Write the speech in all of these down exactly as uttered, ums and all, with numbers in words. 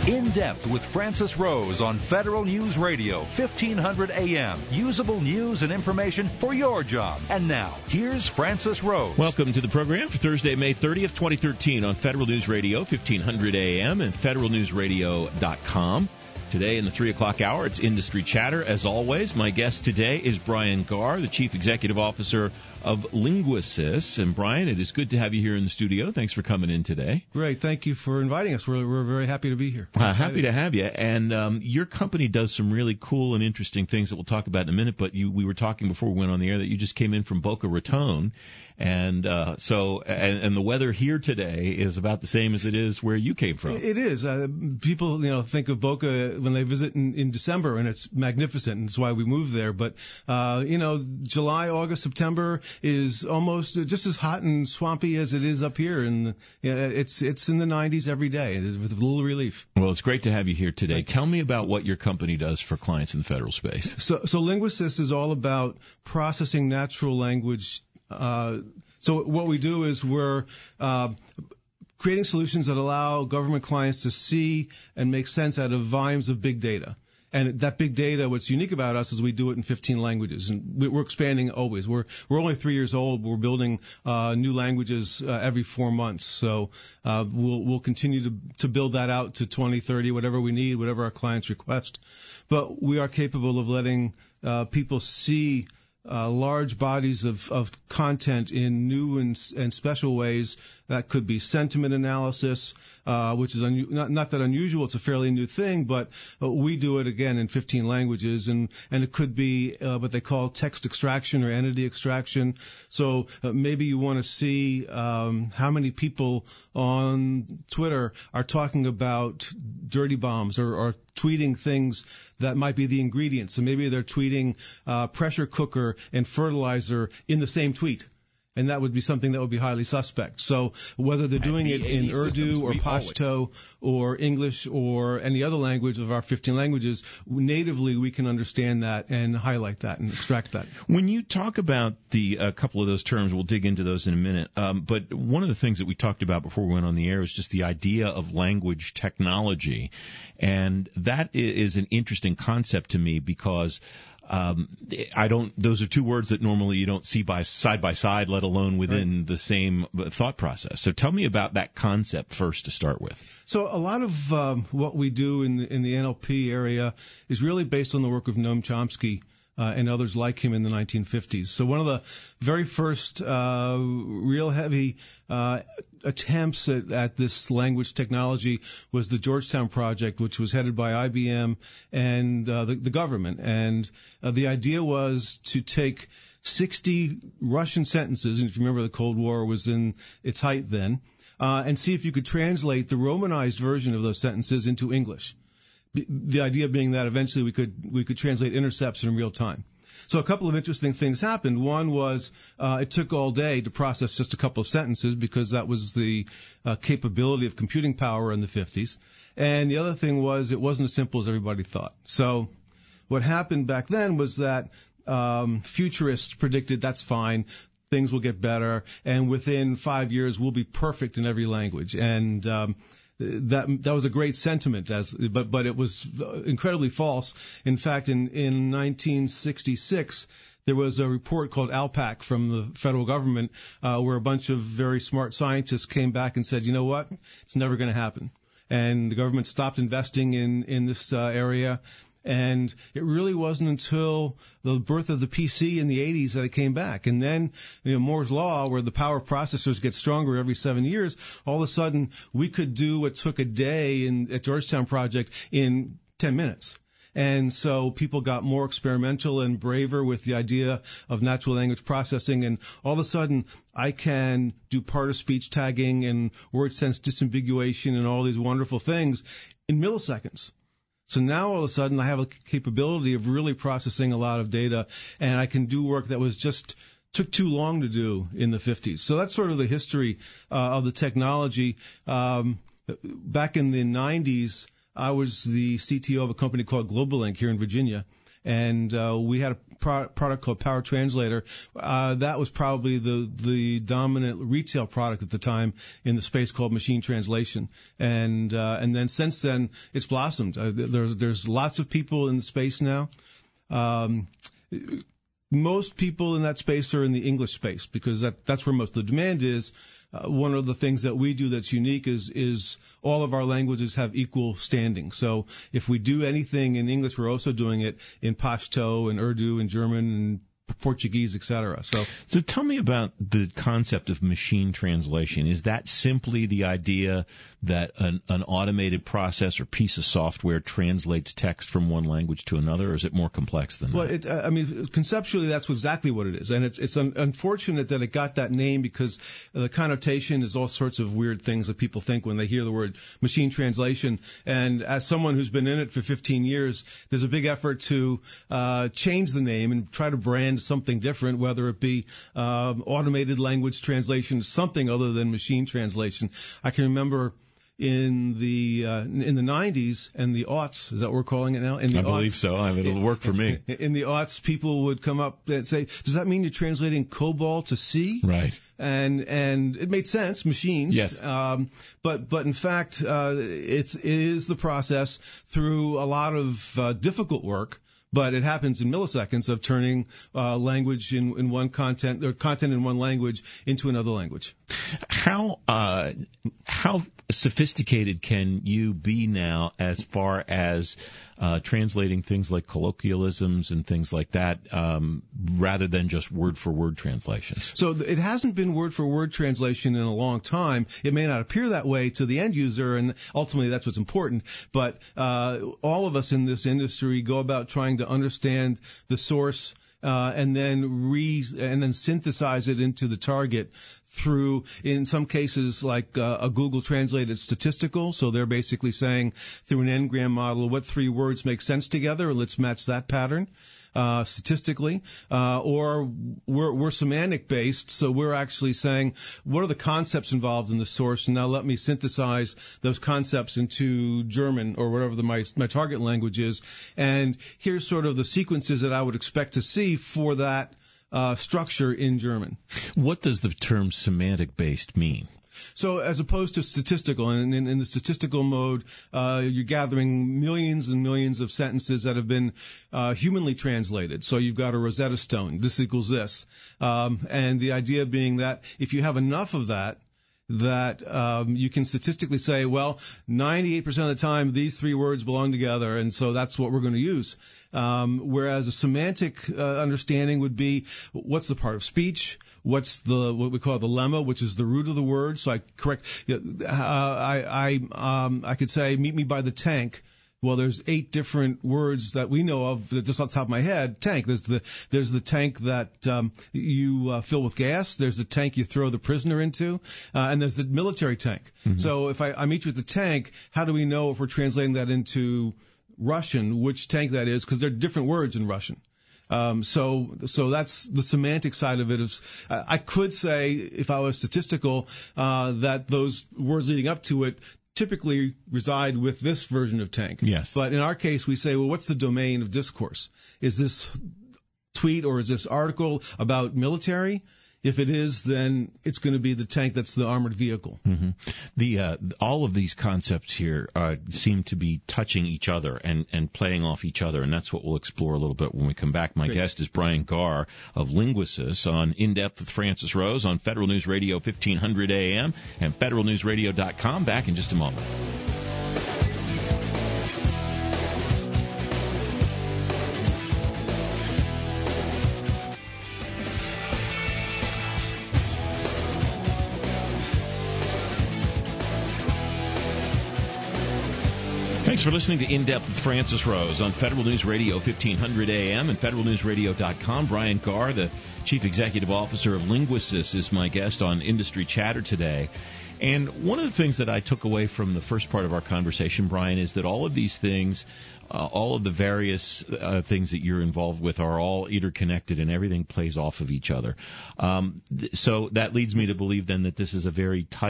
In Depth with Francis Rose on Federal News Radio, fifteen hundred A M. Usable news and information for your job. And now, here's Francis Rose. Welcome to the program for Thursday, May thirtieth, twenty thirteen on Federal News Radio, fifteen hundred A M and federal news radio dot com. Today in the three o'clock hour, it's Industry Chatter. As always, my guest today is Brian Garr, the Chief Executive Officer of Linguasys. And Brian, it is good to have you here in the studio. Thanks for coming in today. Great. Thank you for inviting us. We're, we're very happy to be here. Uh, happy to have you. And um, your company does some really cool and interesting things that we'll talk about in a minute. But you, we were talking before we went on the air that you just came in from Boca Raton. And uh, so, and, and the weather here today is about the same as it is where you came from. It is. Uh, people, you know, think of Boca when they visit in, in December, and it's magnificent, and it's why we moved there. But, uh, you know, July, August, September is almost just as hot and swampy as it is up here. And you know, it's it's in the nineties every day. It is with a little relief. Well, it's great to have you here today. Tell me about what your company does for clients in the federal space. So, so Linguasys is all about processing natural language. Uh, so what we do is we're uh, creating solutions that allow government clients to see and make sense out of volumes of big data. And that big data, what's unique about us is we do it in fifteen languages, and we're expanding always. We're we're only three years old. We're building uh, new languages uh, every four months. So uh, we'll we'll continue to to build that out to twenty, thirty, whatever we need, whatever our clients request. But we are capable of letting uh, people see Uh, large bodies of, of content in new and, and special ways. That could be sentiment analysis, uh, which is un- not, not that unusual. It's a fairly new thing, but uh, we do it again in fifteen languages. And, and it could be uh, what they call text extraction or entity extraction. So uh, maybe you want to see um, how many people on Twitter are talking about dirty bombs or, or tweeting things that might be the ingredients. So maybe they're tweeting uh, pressure cooker and fertilizer in the same tweet. And that would be something that would be highly suspect. So whether they're doing it in Urdu or Pashto or English or any other language of our fifteen languages, natively we can understand that and highlight that and extract that. When you talk about the a uh, couple of those terms, we'll dig into those in a minute. Um, but one of the things that we talked about before we went on the air is just the idea of language technology. And that is an interesting concept to me because Um, I don't, those are two words that normally you don't see by side by side, let alone within right. the same thought process. So tell me about that concept first to start with. So a lot of um, what we do in the, in the N L P area is really based on the work of Noam Chomsky. Uh, and others like him in the nineteen fifties. So one of the very first uh, real heavy uh, attempts at, at this language technology was the Georgetown Project, which was headed by I B M and uh, the, the government. And uh, the idea was to take sixty Russian sentences, and if you remember the Cold War was in its height then, uh, and see if you could translate the Romanized version of those sentences into English. The idea being that eventually we could we could translate intercepts in real time. So a couple of interesting things happened. One was uh, it took all day to process just a couple of sentences because that was the uh, capability of computing power in the fifties. And the other thing was it wasn't as simple as everybody thought. So what happened back then was that um, futurists predicted that's fine. Things will get better, and within five years we'll be perfect in every language. And um, That that was a great sentiment, as but but it was incredibly false. In fact, in in nineteen sixty-six, there was a report called ALPAC from the federal government, uh, where a bunch of very smart scientists came back and said, you know what, it's never going to happen, and the government stopped investing in in this uh, area. And it really wasn't until the birth of the P C in the eighties that it came back. And then, you know, Moore's Law, where the power of processors gets stronger every seven years, all of a sudden we could do what took a day in at Georgetown Project in ten minutes. And so people got more experimental and braver with the idea of natural language processing. And all of a sudden, I can do part-of-speech tagging and word sense disambiguation and all these wonderful things in milliseconds. So now all of a sudden I have a capability of really processing a lot of data, and I can do work that was just took too long to do in the fifties. So that's sort of the history uh, of the technology. Um, back in the nineties, I was the C T O of a company called GlobalLink here in Virginia, and uh, we had a pro- product called Power Translator. Uh, that was probably the the dominant retail product at the time in the space called machine translation, and uh, and then since then it's blossomed. Uh, there's there's lots of people in the space now. Um, most people in that space are in the English space because that that's where most of the demand is. Uh, one of the things that we do that's unique is is all of our languages have equal standing. So if we do anything in English, we're also doing it in Pashto and Urdu and German and Portuguese, et cetera. So, so tell me about the concept of machine translation. Is that simply the idea that an, an automated process or piece of software translates text from one language to another, or is it more complex than well, that? Well, I mean, conceptually, that's exactly what it is, and it's it's un- unfortunate that it got that name because the connotation is all sorts of weird things that people think when they hear the word machine translation. And as someone who's been in it for fifteen years, there's a big effort to uh, change the name and try to brand something different, whether it be um, automated language translation, something other than machine translation. I can remember in the uh, in the nineties and the aughts, is that what we're calling it now? In the I aughts, believe so. I mean, it'll work for me. In the aughts, people would come up and say, "Does that mean you're translating COBOL to C?" Right. And and it made sense, machines. Yes. Um, but but in fact, uh, it, it is the process through a lot of uh, difficult work. But it happens in milliseconds of turning uh, language in, in one content or content in one language into another language. How uh, how sophisticated can you be now as far as uh, translating things like colloquialisms and things like that, um, rather than just word for word translations? So it hasn't been word for word translation in a long time. It may not appear that way to the end user, and ultimately that's what's important. But uh, all of us in this industry go about trying to understand the source uh, and then re and then synthesize it into the target through, in some cases, like uh, a Google Translated statistical. So they're basically saying through an N-gram model, what three words make sense together, and let's match that pattern. Uh, statistically, uh, or we're, we're semantic based, so we're actually saying, what are the concepts involved in the source, and now let me synthesize those concepts into German or whatever the, my, my target language is, and here's sort of the sequences that I would expect to see for that uh, structure in German. What does the term semantic based mean? So as opposed to statistical, and in, in the statistical mode, uh, you're gathering millions and millions of sentences that have been uh, humanly translated. So you've got a Rosetta Stone, this equals this. Um, and the idea being that if you have enough of that, that um, you can statistically say, well, ninety-eight percent of the time these three words belong together, and so that's what we're going to use. Um, whereas a semantic uh, understanding would be, what's the part of speech? What's the what we call the lemma, which is the root of the word? So I correct. Uh, I I um, I could say, meet me by the tank. Well, there's eight different words that we know of just off the top of my head. Tank. There's the there's the tank that um, you uh, fill with gas. There's the tank you throw the prisoner into, uh, and there's the military tank. Mm-hmm. So if I, I meet you at the tank, how do we know if we're translating that into Russian, which tank that is? Because there are different words in Russian. Um, so, so that's the semantic side of it. Is uh, I could say, if I was statistical, uh, that those words leading up to it typically reside with this version of tank. Yes. But in our case, we say, well, what's the domain of discourse? Is this tweet or is this article about military? If it is, then it's going to be the tank that's the armored vehicle. Mm-hmm. The uh, all of these concepts here uh, seem to be touching each other and, and playing off each other, and that's what we'll explore a little bit when we come back. My Great. guest is Brian Garr of Linguisys on In Depth with Francis Rose on Federal News Radio fifteen hundred A M and federal news radio dot com. Back in just a moment. Thanks for listening to In Depth with Francis Rose on Federal News Radio fifteen hundred A M and federal news radio dot com. Brian Garr, the Chief Executive Officer of Linguisys, is my guest on Industry Chatter today. And one of the things that I took away from the first part of our conversation, Brian, is that all of these things, uh, all of the various uh, things that you're involved with are all interconnected and everything plays off of each other. Um, th- so that leads me to believe then that this is a very tight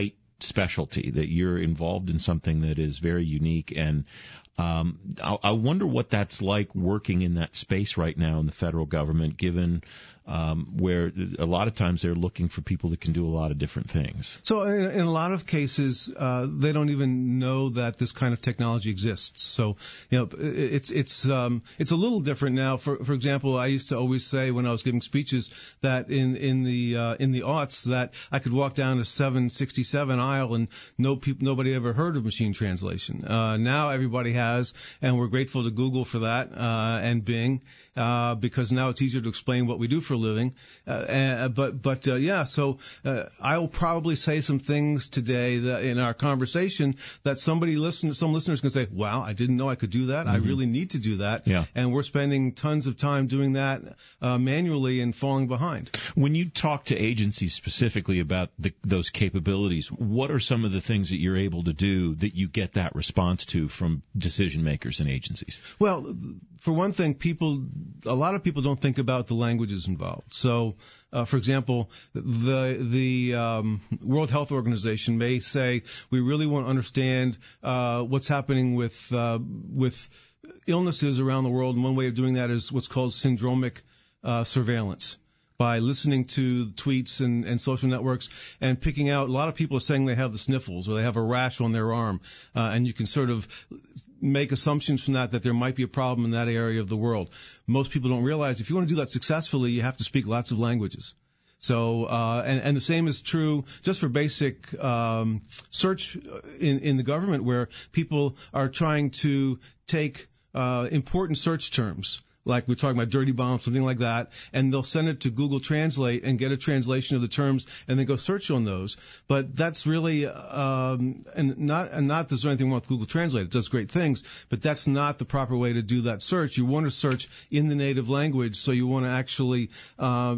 specialty, that you're involved in something that is very unique. And um, I, I wonder what that's like working in that space right now in the federal government, given um, where a lot of times they're looking for people that can do a lot of different things. So in, in a lot of cases, uh, they don't even know that this kind of technology exists. So, you know, it's it's um, it's a little different now. For for example, I used to always say when I was giving speeches that in in the uh, in the aughts that I could walk down a seven sixty-seven aisle and no people nobody ever heard of machine translation. Uh, now everybody has, and we're grateful to Google for that uh, and Bing uh, because now it's easier to explain what we do for a living. Uh, and, but but uh, yeah, so uh, I will probably say some things today that in our conversation that somebody listen, some listeners can say, "Wow, I didn't know I could do that. Mm-hmm. I really need to do that." Yeah. And we're spending tons of time doing that uh, manually and falling behind. When you talk to agencies specifically about the, those capabilities, what are some of the things that you're able to do that you get that response to from decision makers and agencies? Well, for one thing, people, a lot of people don't think about the languages involved. So, uh, for example, the the um, World Health Organization may say we really want to understand uh, what's happening with uh, with illnesses around the world, and one way of doing that is what's called syndromic uh, surveillance. By listening to tweets and, and social networks and picking out, a lot of people are saying they have the sniffles or they have a rash on their arm, uh, and you can sort of make assumptions from that that there might be a problem in that area of the world. Most people don't realize if you want to do that successfully, you have to speak lots of languages. So, uh, and, and the same is true just for basic um, search in, in the government, where people are trying to take uh, important search terms, like we're talking about dirty bomb, something like that, and they'll send it to Google Translate and get a translation of the terms and then go search on those. But that's really, um, and not, and not there's anything wrong with Google Translate. It does great things, but that's not the proper way to do that search. You want to search in the native language, so you want to actually, uh,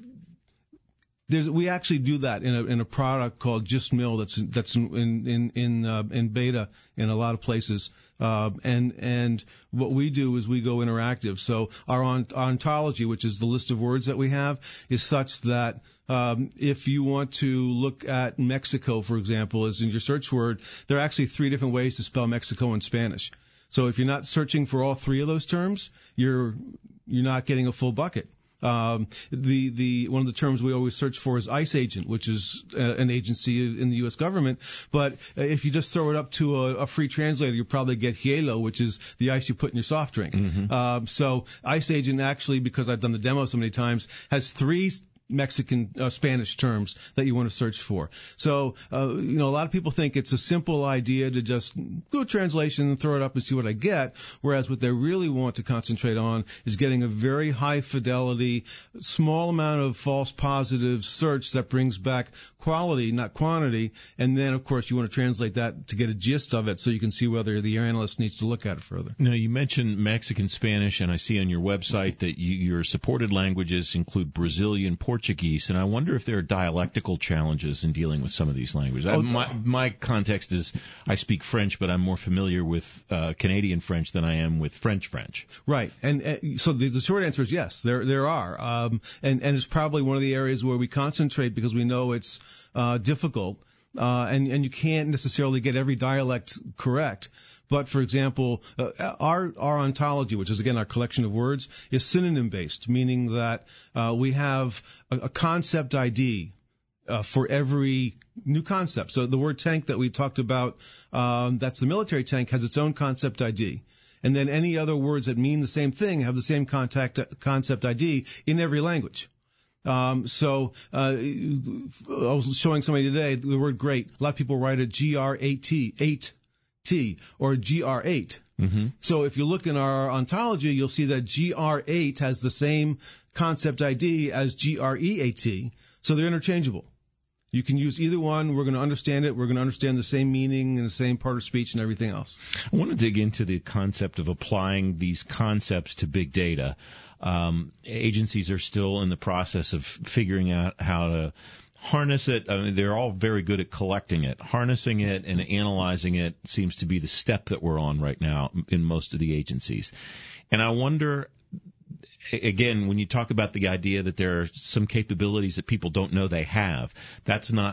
There's, we actually do that in a, in a product called GistMill that's, that's in, in, in, uh, in beta in a lot of places. Uh, and, and what we do is we go interactive. So our ont- ontology, which is the list of words that we have, is such that, um, if you want to look at Mexico, for example, as in your search word, there are actually three different ways to spell Mexico in Spanish. So if you're not searching for all three of those terms, you're, you're not getting a full bucket. Um, the, the, one of the terms we always search for is ICE agent, which is uh, an agency in the U S government. But uh, if you just throw it up to a, a free translator, you'll probably get hielo, which is the ice you put in your soft drink. Mm-hmm. Um, so ICE agent actually, because I've done the demo so many times, has three Mexican, uh, Spanish terms that you want to search for. So, uh, you know, a lot of people think it's a simple idea to just go translation and throw it up and see what I get, whereas what they really want to concentrate on is getting a very high fidelity, small amount of false positive search that brings back quality, not quantity, and then, of course, you want to translate that to get a gist of it so you can see whether the analyst needs to look at it further. Now, you mentioned Mexican Spanish, and I see on your website that you, your supported languages include Brazilian, Portuguese, Portuguese, and I wonder if there are dialectical challenges in dealing with some of these languages. I, my, my context is I speak French, but I'm more familiar with uh, Canadian French than I am with French French. Right, and uh, so the, the short answer is yes, there there are, um, and and it's probably one of the areas where we concentrate because we know it's uh, difficult, uh, and and you can't necessarily get every dialect correct. But, for example, uh, our our ontology, which is, again, our collection of words, is synonym-based, meaning that uh, we have a, a concept I D uh, for every new concept. So the word tank that we talked about, um, that's the military tank, has its own concept I D. And then any other words that mean the same thing have the same contact, concept I D in every language. Um, so, uh, I was showing somebody today the word great. A lot of people write it G R eight T, eight. T or G R eight. Mm-hmm. So if you look in our ontology, you'll see that G R eight has the same concept I D as G R E A T. So they're interchangeable. You can use either one. We're going to understand it. We're going to understand the same meaning and the same part of speech and everything else. I want to dig into the concept of applying these concepts to big data. Um, agencies are still in the process of figuring out how to harness it. I mean, they're all very good at collecting it. Harnessing it and analyzing it seems to be the step that we're on right now in most of the agencies. And I wonder, again, when you talk about the idea that there are some capabilities that people don't know they have, that's not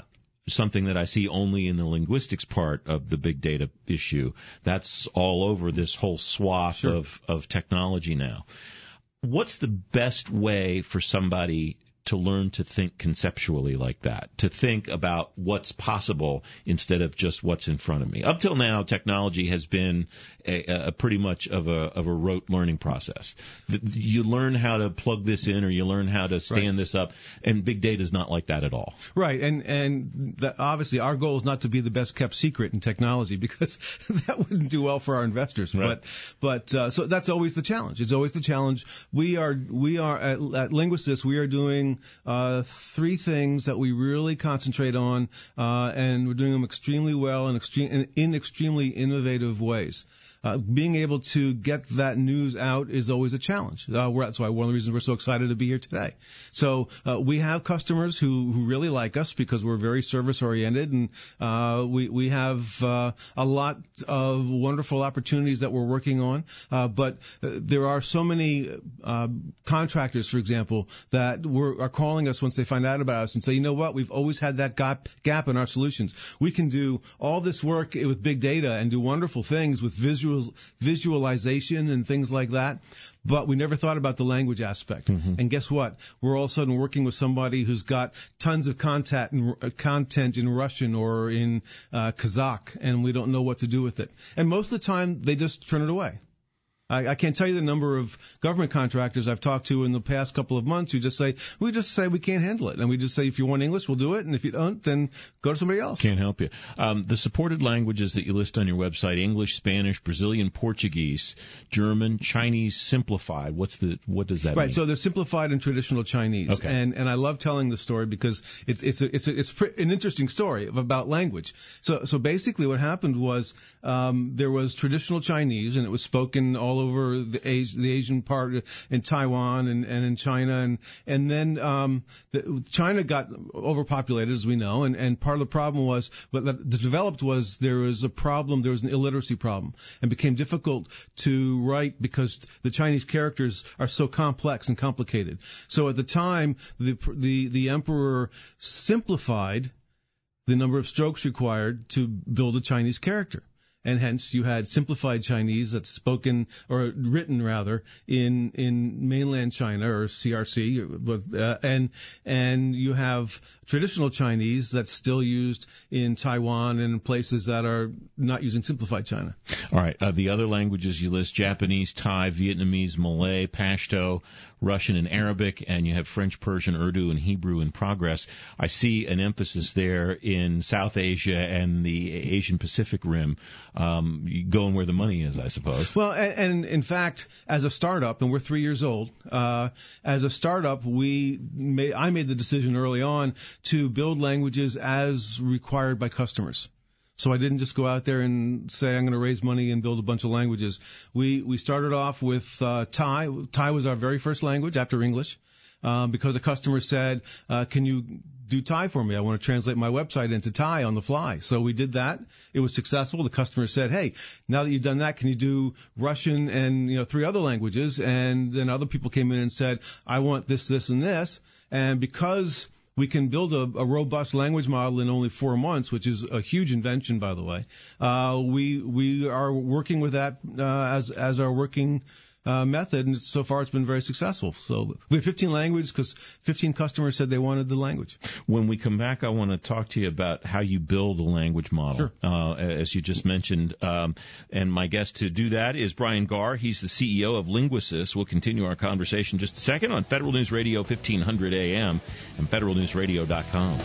something that I see only in the linguistics part of the big data issue. That's all over this whole swath Sure. of, of technology now. What's the best way for somebody to learn to think conceptually like that, to think about what's possible instead of just what's in front of me? Up till now, technology has been a, a pretty much of a of a rote learning process. The, you learn how to plug this in, or you learn how to stand Right. this up, and big data is not like that at all. Right, and and the, obviously our goal is not to be the best kept secret in technology, because that wouldn't do well for our investors. Right. But but uh, so that's always the challenge. It's always the challenge. We are we are at, at Linguisys. We are doing uh, three things that we really concentrate on, uh, and we're doing them extremely well and extreme in, in extremely innovative ways. Uh, being able to get that news out is always a challenge. Uh, we're, that's why one of the reasons we're so excited to be here today. So uh, we have customers who, who really like us because we're very service oriented, and uh, we we have uh, a lot of wonderful opportunities that we're working on. Uh, but uh, there are so many uh, contractors, for example, that were, are calling us once they find out about us and say, you know what, we've always had that gap gap in our solutions. We can do all this work with big data and do wonderful things with visual visualization and things like that, but we never thought about the language aspect. Mm-hmm. And guess what? We're all of a sudden working with somebody who's got tons of content in, uh, content in Russian or in uh, Kazakh, and we don't know what to do with it. And most of the time, they just turn it away. I, I can't tell you the number of government contractors I've talked to in the past couple of months who just say, we just say we can't handle it. And we just say, if you want English, we'll do it. And if you don't, then go to somebody else. Can't help you. Um, the supported languages that you list on your website: English, Spanish, Brazilian Portuguese, German, Chinese simplified. What's the, what does that right, mean? So they're simplified and traditional Chinese. Okay. And, and I love telling the story because it's, it's, a, it's, a, it's an interesting story about language. So, so basically what happened was, um, there was traditional Chinese, and it was spoken all over the, Asia, the Asian part in Taiwan and, and in China, and and then um, the, China got overpopulated, as we know, and, and part of the problem was what that developed was there was a problem, there was an illiteracy problem, and became difficult to write because the Chinese characters are so complex and complicated. So at the time, the the the emperor simplified the number of strokes required to build a Chinese character. And hence you had simplified Chinese that's spoken, or written rather, in, in mainland China, or C R C, but, uh, and, and you have traditional Chinese that's still used in Taiwan and in places that are not using simplified China. All right. Uh, the other languages you list: Japanese, Thai, Vietnamese, Malay, Pashto, Russian, and Arabic, and you have French, Persian, Urdu, and Hebrew in progress. I see an emphasis there in South Asia and the Asian Pacific Rim, um, going where the money is, I suppose. Well, and, and in fact, as a startup, and we're three years old, uh, as a startup, we made, I made the decision early on to build languages as required by customers. So I didn't just go out there and say I'm going to raise money and build a bunch of languages. We we started off with uh, Thai. Thai was our very first language after English, um, because a customer said, uh, "Can you do Thai for me? I want to translate my website into Thai on the fly." So we did that. It was successful. The customer said, "Hey, now that you've done that, can you do Russian and you know three other languages?" And then other people came in and said, "I want this, this, and this." And because we can build a, a robust language model in only four months, which is a huge invention, by the way. Uh, we we are working with that uh, as as our working uh, method, and so far it's been very successful. So we have fifteen languages because fifteen customers said they wanted the language. When we come back, I want to talk to you about how you build a language model, sure. uh, as you just mentioned. Um, and my guest to do that is Brian Garr. He's the C E O of Linguisys. We'll continue our conversation in just a second on Federal News Radio fifteen hundred A M and federal news radio dot com.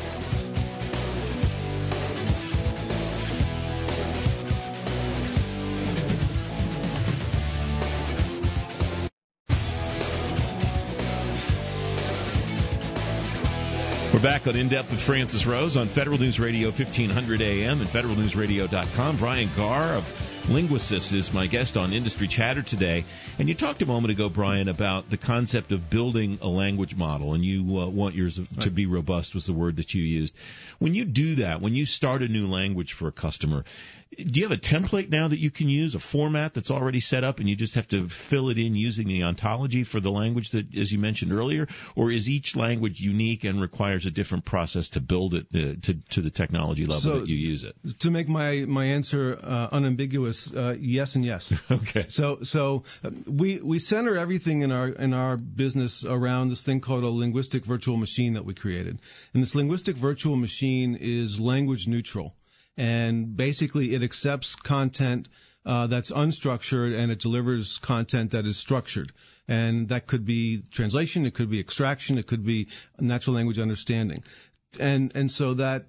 We're back on In Depth with Francis Rose on Federal News Radio fifteen hundred A M and federal news radio dot com. Brian Garr of Linguisys is my guest on Industry Chatter today. And you talked a moment ago, Brian, about the concept of building a language model, and you uh, want yours to be robust was the word that you used. When you do that, when you start a new language for a customer, Do you have a template now that you can use, a format that's already set up, and you just have to fill it in using the ontology for the language that, as you mentioned earlier, or is each language unique and requires a different process to build it uh, to to the technology level so, that you use it? To make my my answer uh, unambiguous, uh, yes and yes. Okay. So so uh, we we center everything in our in our business around this thing called a linguistic virtual machine that we created, and this linguistic virtual machine is language neutral. And basically, it accepts content uh, that's unstructured, and it delivers content that is structured. And that could be translation, it could be extraction, it could be natural language understanding. And and so that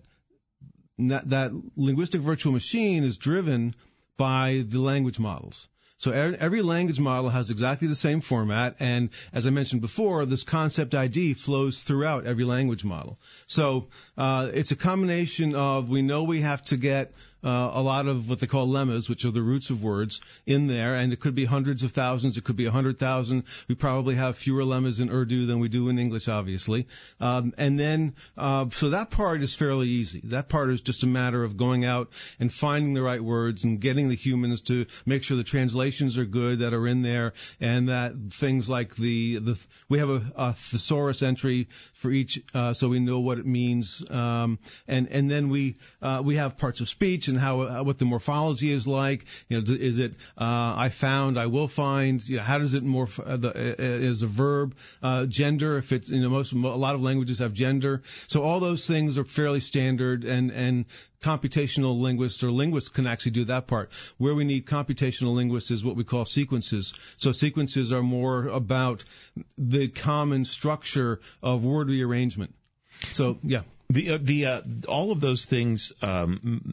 that linguistic virtual machine is driven by the language models. So every language model has exactly the same format, and as I mentioned before, this concept I D flows throughout every language model. So uh, it's a combination of, we know we have to get uh, a lot of what they call lemmas, which are the roots of words, in there, and it could be hundreds of thousands, it could be a hundred thousand. We probably have fewer lemmas in Urdu than we do in English, obviously. Um, and then, uh, so that part is fairly easy. That part is just a matter of going out and finding the right words and getting the humans to make sure the translations are good that are in there, and that things like the, the we have a, a thesaurus entry for each, uh, so we know what it means. Um, and, and then we, uh, we have parts of speech and how, uh, what the morphology is like. You know, is it, uh, I found, I will find, you know, how does it morph, uh, the, uh, is a verb, uh, gender, if it's, you know, most, a lot of languages have gender. So all those things are fairly standard, and, and computational linguists or linguists can actually do that part. Where we need computational linguists is what we call sequences. So sequences are more about the common structure of word rearrangement. So, yeah. The, uh, the, uh, all of those things, um,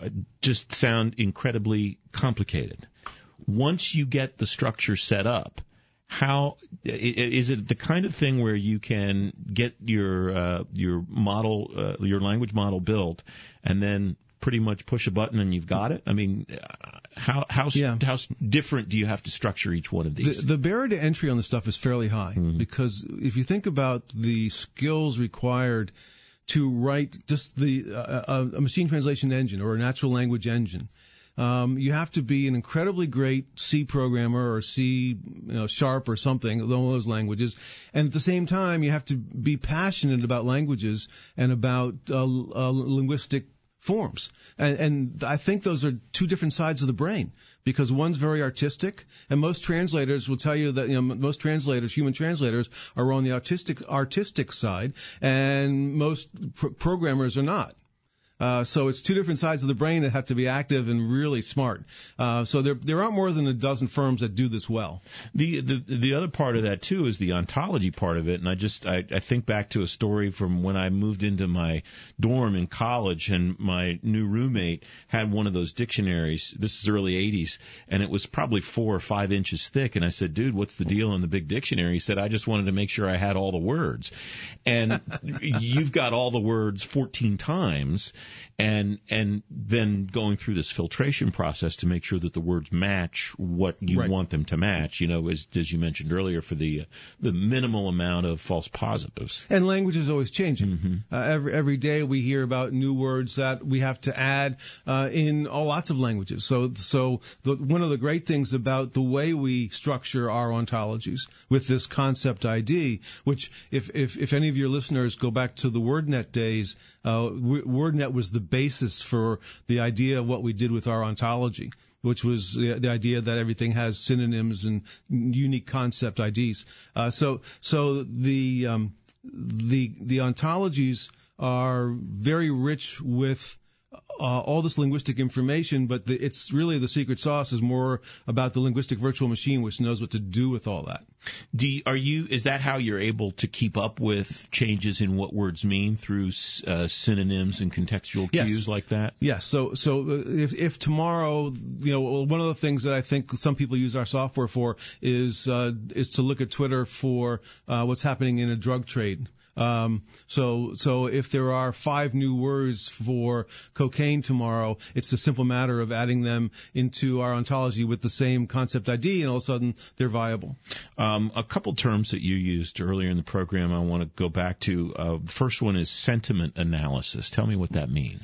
just sound incredibly complicated. Once you get the structure set up, how is it the kind of thing where you can get your uh, your model, uh, your language model built, and then pretty much push a button and you've got it? I mean, how how yeah. how different do you have to structure each one of these? The, the barrier to entry on this stuff is fairly high, mm-hmm. because if you think about the skills required to write just the uh, a machine translation engine or a natural language engine. Um, you have to be an incredibly great C programmer or C, you know, sharp or something, one of those languages. And at the same time, you have to be passionate about languages and about uh, uh, linguistic forms. And, and I think those are two different sides of the brain, because one's very artistic, and most translators will tell you that, you know, most translators, human translators, are on the artistic artistic side, and most pr- programmers are not. Uh, so it's two different sides of the brain that have to be active and really smart. Uh, so there there aren't more than a dozen firms that do this well. The the the other part of that too is the ontology part of it, and I just I, I think back to a story from when I moved into my dorm in college, and my new roommate had one of those dictionaries. This is early eighties, and it was probably four or five inches thick. And I said, "Dude, what's the deal on the big dictionary?" He said, "I just wanted to make sure I had all the words." And you've got all the words fourteen times. And and then going through this filtration process to make sure that the words match what you right. want them to match, you know, as as you mentioned earlier, for the uh, the minimal amount of false positives. And language is always changing. Mm-hmm. Uh, every every day we hear about new words that we have to add uh, in all lots of languages. So so the, one of the great things about the way we structure our ontologies with this concept I D, which if if if any of your listeners go back to the WordNet days, uh, WordNet was the basis for the idea of what we did with our ontology, which was the, the idea that everything has synonyms and unique concept I Ds. Uh, so, so the um, the the ontologies are very rich with Uh, all this linguistic information, but the, it's really the secret sauce is more about the linguistic virtual machine, which knows what to do with all that. Do you, are you? Is that how you're able to keep up with changes in what words mean through uh, synonyms and contextual cues yes. like that? Yes. So, so if if tomorrow, you know, one of the things that I think some people use our software for is uh, is to look at Twitter for uh, what's happening in a drug trade. Um, so, so if there are five new words for cocaine tomorrow, it's a simple matter of adding them into our ontology with the same concept I D, and all of a sudden they're viable. Um, a couple terms that you used earlier in the program I want to go back to. Uh, the first one is sentiment analysis. Tell me what that means.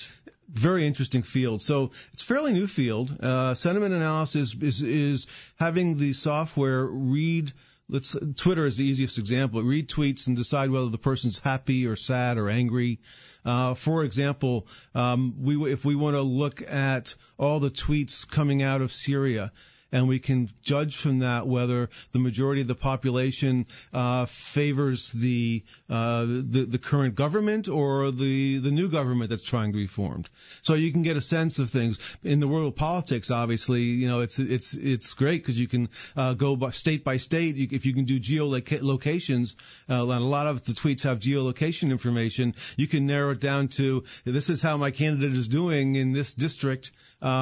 very interesting field. So it's a fairly new field. Uh, sentiment analysis is, is having the software read, let's, Twitter is the easiest example. Read tweets and decide whether the person's happy or sad or angry. Uh, for example, um, we, if we want to look at all the tweets coming out of Syria, and we can judge from that whether the majority of the population uh, favors the, uh, the the current government or the the new government that's trying to be formed. So you can get a sense of things in the world of politics. Obviously, you know it's it's it's great because you can uh, go by state by state. You, if you can do geolocations, uh, and a lot of the tweets have geolocation information, you can narrow it down to this is how my candidate is doing in this district.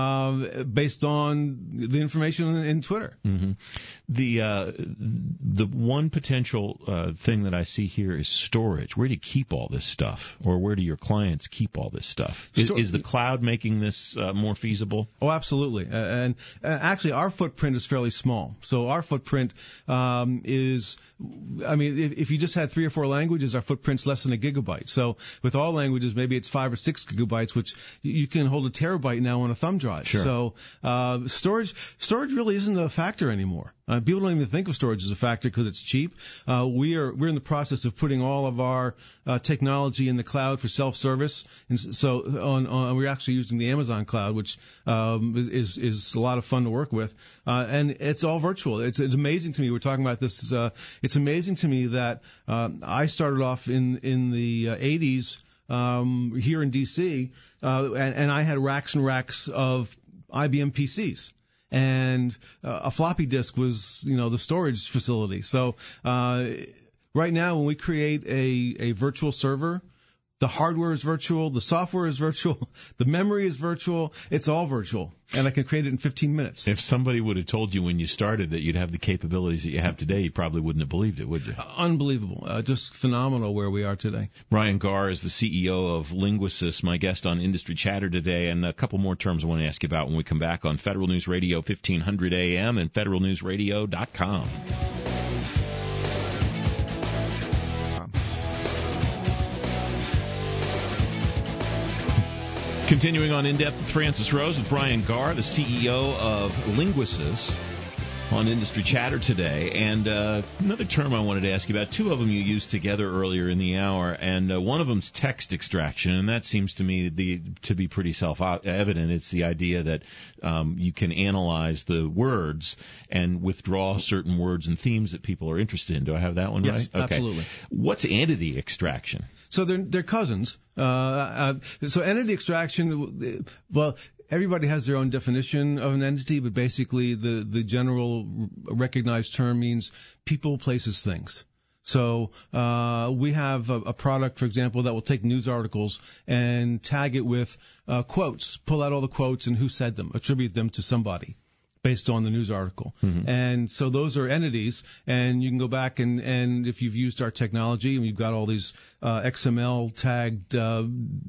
Uh, based on the information in, in Twitter. Mm-hmm. The uh, the one potential uh, thing that I see here is storage. Where do you keep all this stuff, or where do your clients keep all this stuff? Is, Stor- is the cloud making this uh, more feasible? Oh, absolutely. Uh, and uh, actually, our footprint is fairly small. So our footprint um, is, I mean, if, if you just had three or four languages, our footprint's less than a gigabyte. So with all languages, maybe it's five or six gigabytes, which you can hold a terabyte now on a thumb drive. Sure. So uh, storage storage really isn't a factor anymore. Uh, people don't even think of storage as a factor because it's cheap. Uh, we are we're in the process of putting all of our uh, technology in the cloud for self-service, and so on, on we're actually using the Amazon cloud, which um, is is a lot of fun to work with, uh, and it's all virtual. It's it's amazing to me. We're talking about this. Uh, it's amazing to me that uh, I started off in in the uh, eighties. Um, here in D C, uh, and, and I had racks and racks of I B M P Cs. And uh, a floppy disk was, you know, the storage facility. So uh, right now, when we create a, a virtual server, the hardware is virtual, the software is virtual, the memory is virtual. It's all virtual, and I can create it in fifteen minutes. If somebody would have told you when you started that you'd have the capabilities that you have today, you probably wouldn't have believed it, would you? Uh, unbelievable. Uh, just phenomenal where we are today. Brian Garr is the C E O of Linguisys, my guest on Industry Chatter today, and a couple more terms I want to ask you about when we come back on Federal News Radio fifteen hundred A M and federal news radio dot com. Continuing on In Depth with Francis Rose with Brian Garr, the C E O of Linguisys, on Industry Chatter today. And uh, another term I wanted to ask you about, two of them you used together earlier in the hour, and uh, one of them's text extraction, and that seems to me the, to be pretty self-evident. It's the idea that um, you can analyze the words and withdraw certain words and themes that people are interested in. Do I have that one yes, right? Okay. Absolutely. What's entity extraction? So they're, they're cousins. Uh, uh, so entity extraction, well, everybody has their own definition of an entity, but basically the, the general recognized term means people, places, things. So uh, we have a, a product, for example, that will take news articles and tag it with uh, quotes, pull out all the quotes and who said them, attribute them to somebody based on the news article. Mm-hmm. And so those are entities, and you can go back and, and if you've used our technology, and we've got all these uh, X M L tagged uh,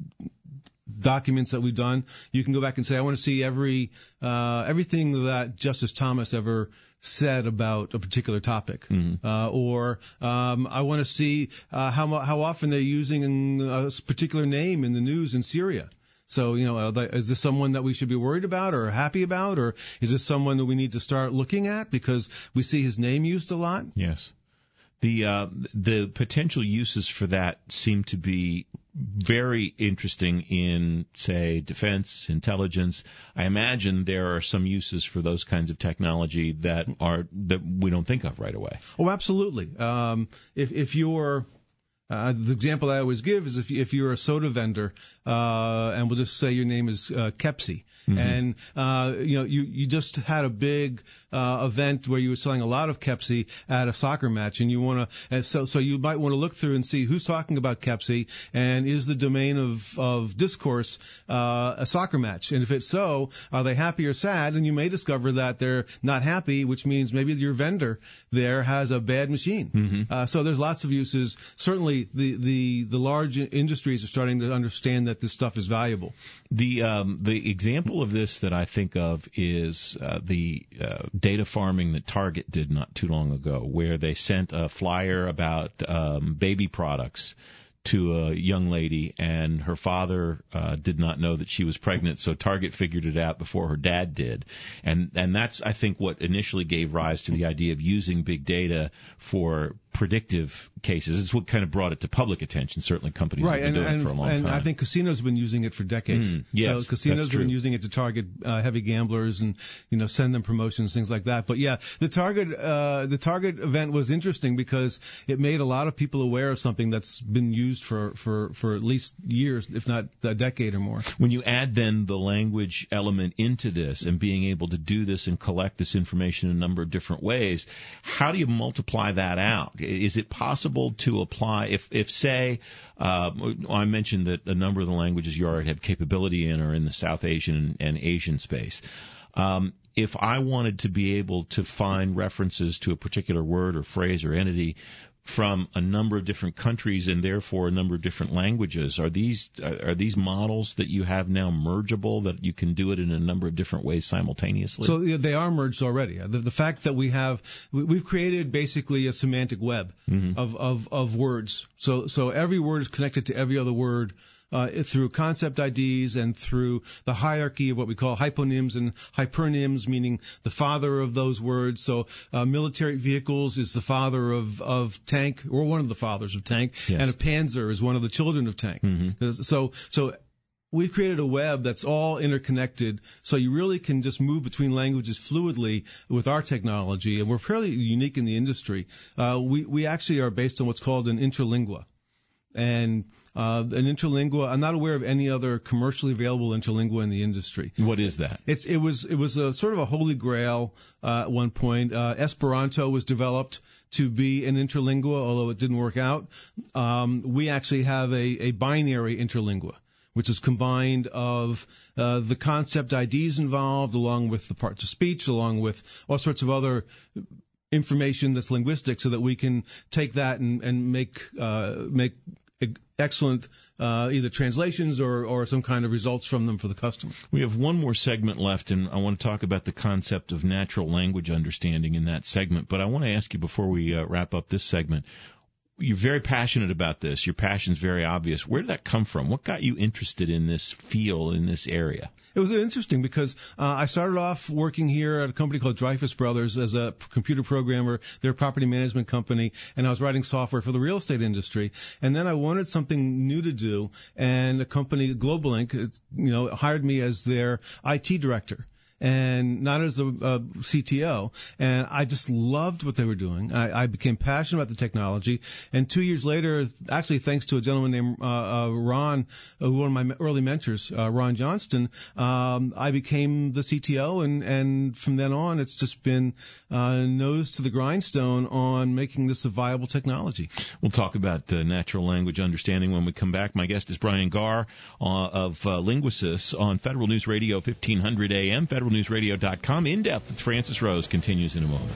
documents that we've done, you can go back and say, I want to see every uh, everything that Justice Thomas ever said about a particular topic, mm-hmm. uh, or um, I want to see uh, how how often they're using a particular name in the news in Syria. So, you know, is this someone that we should be worried about or happy about, or is this someone that we need to start looking at because we see his name used a lot? Yes. The uh, the potential uses for that seem to be very interesting in, say, defense, intelligence. I imagine there are some uses for those kinds of technology that are that we don't think of right away. Oh, absolutely. Um, if if you're Uh, the example I always give is if, if you're a soda vendor, uh, and we'll just say your name is uh, Kepsi, mm-hmm. and uh, you know you, you just had a big uh, event where you were selling a lot of Kepsi at a soccer match, and you want to, so so you might want to look through and see who's talking about Kepsi, and is the domain of of discourse uh, a soccer match, and if it's so, are they happy or sad? And you may discover that they're not happy, which means maybe your vendor there has a bad machine. Mm-hmm. Uh, so there's lots of uses. Certainly. The, the the large industries are starting to understand that this stuff is valuable. The um, the example of this that I think of is uh, the uh, data farming that Target did not too long ago, where they sent a flyer about um, baby products to a young lady, and her father uh, did not know that she was pregnant, so Target figured it out before her dad did. And and that's, I think, what initially gave rise to the idea of using big data for predictive cases. It's what kind of brought it to public attention. Certainly companies right, have been and, doing and, it for a long and time. I think casinos have been using it for decades. Mm, yes, so casinos that's have been true. using it to target uh, heavy gamblers and, you know, send them promotions, things like that. But yeah, the Target uh, the Target event was interesting because it made a lot of people aware of something that's been used for, for, for at least years, if not a decade or more. When you add then the language element into this and being able to do this and collect this information in a number of different ways, how do you multiply that out? Is it possible to apply, if, if say, uh, I mentioned that a number of the languages you already have capability in are in the South Asian and Asian space. Um, if I wanted to be able to find references to a particular word or phrase or entity from a number of different countries and therefore a number of different languages, are these are these models that you have now mergeable, that you can do it in a number of different ways simultaneously? So yeah, they are merged already. The, the fact that we have we, we've created basically a semantic web mm-hmm. of, of of words. So so every word is connected to every other word. Uh, through concept I Ds and through the hierarchy of what we call hyponyms and hypernyms, meaning the father of those words. So uh, military vehicles is the father of, of tank, or one of the fathers of tank, yes. And a panzer is one of the children of tank. Mm-hmm. So so we've created a web that's all interconnected, so you really can just move between languages fluidly with our technology, and we're fairly unique in the industry. Uh, we, we actually are based on what's called an interlingua. And uh, an interlingua, I'm not aware of any other commercially available interlingua in the industry. What is that? It's it was it was a sort of a holy grail uh, at one point. Uh, Esperanto was developed to be an interlingua, although it didn't work out. Um, we actually have a, a binary interlingua, which is combined of uh, the concept I Ds involved, along with the parts of speech, along with all sorts of other information that's linguistic, so that we can take that and, and make uh, make excellent uh, either translations or, or some kind of results from them for the customer. We have one more segment left, and I want to talk about the concept of natural language understanding in that segment. But I want to ask you before we uh, wrap up this segment, you're very passionate about this. Your passion's very obvious. Where did that come from? What got you interested in this field, in this area? It was interesting because uh, I started off working here at a company called Dreyfus Brothers as a computer programmer. They're a property management company, and I was writing software for the real estate industry. And then I wanted something new to do, and a company, GlobalInc, you know, hired me as their I T director, and not as a, a C T O. And I just loved what they were doing. I, I became passionate about the technology. And two years later, actually thanks to a gentleman named uh, uh, Ron, uh, one of my early mentors, uh, Ron Johnston, um, I became the C T O. And, and from then on, it's just been uh, nose to the grindstone on making this a viable technology. We'll talk about uh, natural language understanding when we come back. My guest is Brian Garr uh, of uh, Linguisys on Federal News Radio, fifteen hundred A M, federal news radio dot com. In Depth with Francis Rose continues in a moment.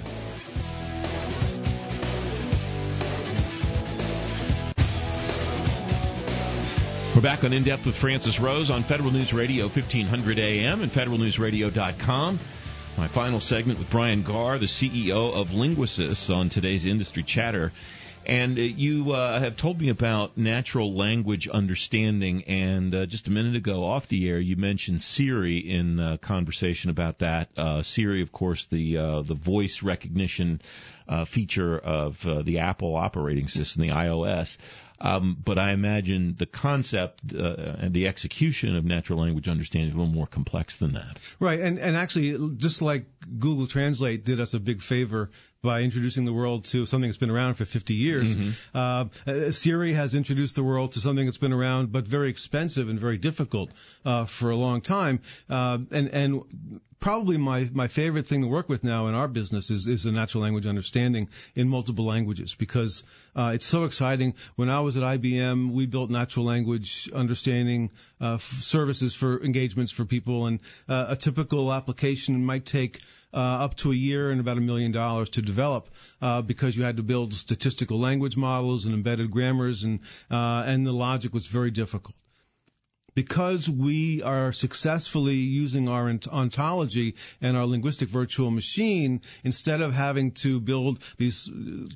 We're back on In Depth with Francis Rose on Federal News Radio, fifteen hundred A M and federal news radio dot com. My final segment with Brian Garr, the C E O of Linguisys, on today's Industry Chatter. And uh, you uh, have told me about natural language understanding, and uh, just a minute ago off the air you mentioned Siri in uh, conversation about that. Uh, Siri, of course, the uh, the voice recognition uh, feature of uh, the Apple operating system, the iOS. Um, but I imagine the concept uh, and the execution of natural language understanding is a little more complex than that. Right, and, and actually, just like Google Translate did us a big favor by introducing the world to something that's been around for fifty years. Mm-hmm. Uh, Siri has introduced the world to something that's been around but very expensive and very difficult uh, for a long time. Uh, and, and probably my, my favorite thing to work with now in our business is, is the natural language understanding in multiple languages, because uh, it's so exciting. When I was at I B M, we built natural language understanding uh, f- services for engagements for people, and uh, a typical application might take Uh, up to a year and about a million dollars to develop, uh, because you had to build statistical language models and embedded grammars, and uh, and the logic was very difficult. because we are successfully using our ontology and our linguistic virtual machine, instead of having to build these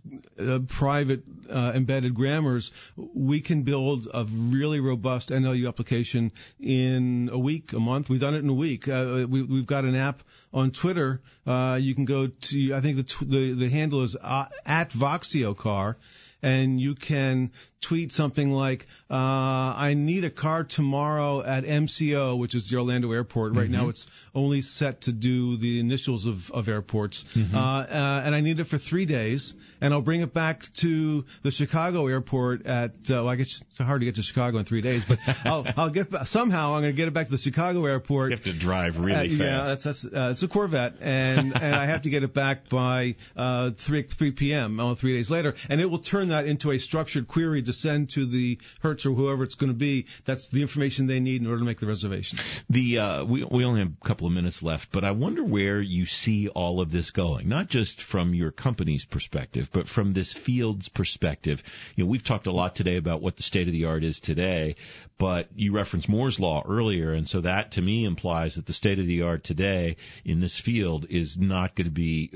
uh, private uh, embedded grammars, we can build a really robust N L U application in a week, a month. We've done it in a week. Uh, we, we've got an app on Twitter. Uh, you can go to, I think the tw- the, the handle is uh, at VoxioCar, and you can tweet something like, uh, I need a car tomorrow at M C O, which is the Orlando airport. Right mm-hmm. now it's only set to do the initials of, of airports. Mm-hmm. Uh, uh, and I need it for three days, and I'll bring it back to the Chicago airport at, uh, well, I guess it's hard to get to Chicago in three days, but I'll, I'll get, somehow I'm going to get it back to the Chicago airport. You have to drive really uh, fast. Yeah, that's, that's, uh, it's a Corvette, and, and I have to get it back by, uh, three, three p.m., oh, three days later, and it will turn that into a structured query to send to the Hertz or whoever it's going to be. That's the information they need in order to make the reservation. The uh, we we only have a couple of minutes left, but I wonder where you see all of this going. Not just from your company's perspective, but from this field's perspective. You know, we've talked a lot today about what the state of the art is today, but you referenced Moore's law earlier, and so that to me implies that the state of the art today in this field is not going to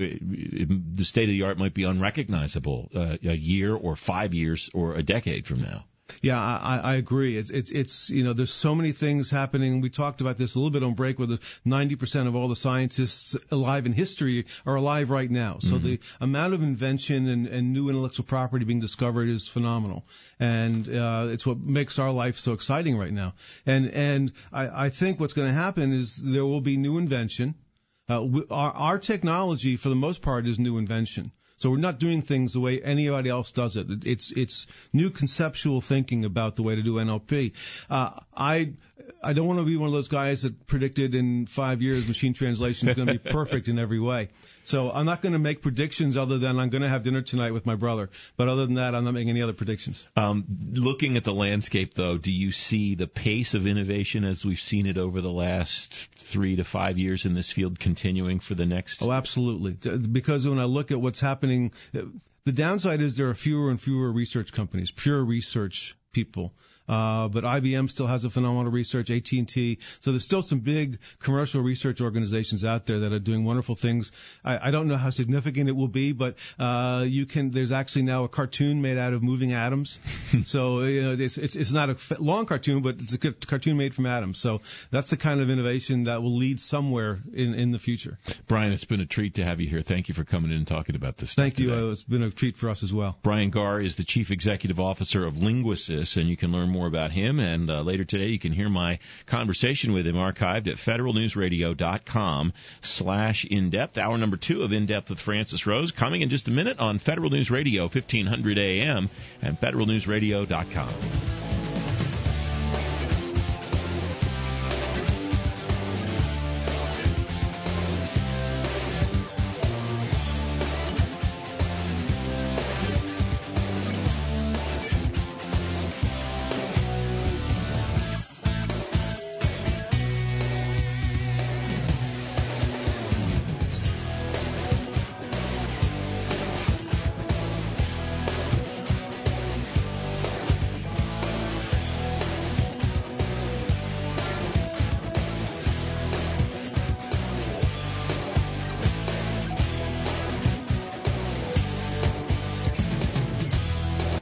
be. The state of the art might be unrecognizable uh, a year or five years or a decade from now. Yeah, I, I agree. It's, it's, it's, you know, there's so many things happening. We talked about this a little bit on break, where the ninety percent of all the scientists alive in history are alive right now. So mm-hmm. the amount of invention and, and new intellectual property being discovered is phenomenal. And, uh, it's what makes our life so exciting right now. And, and I, I think what's going to happen is there will be new invention. Uh, we, our, our technology, for the most part, is new invention. So we're not doing things the way anybody else does it. It's it's new conceptual thinking about the way to do N L P. Uh, I I don't want to be one of those guys that predicted in five years machine translation is going to be perfect in every way. So I'm not going to make predictions other than I'm going to have dinner tonight with my brother. But other than that, I'm not making any other predictions. Um, looking at the landscape, though, do you see the pace of innovation as we've seen it over the last three to five years in this field continuing for the next? Oh, absolutely. Because when I look at what's happening, the downside is there are fewer and fewer research companies, pure research people. Uh, but I B M still has a phenomenal research, A T and T. So there's still some big commercial research organizations out there that are doing wonderful things. I, I don't know how significant it will be, but, uh, you can, there's actually now a cartoon made out of moving atoms. So, you know, it's, it's, it's not a long cartoon, but it's a good cartoon made from atoms. So that's the kind of innovation that will lead somewhere in, in the future. Brian, it's been a treat to have you here. Thank you for coming in and talking about this stuff Thank you. today. Uh, it's been a treat for us as well. Brian Garr is the Chief Executive Officer of Linguisys, and you can learn more about him, and uh, later today you can hear my conversation with him archived at federalnewsradio.com slash in-depth. Hour number two of In-Depth with Francis Rose coming in just a minute on Federal News Radio, fifteen hundred A M and federal news radio dot com.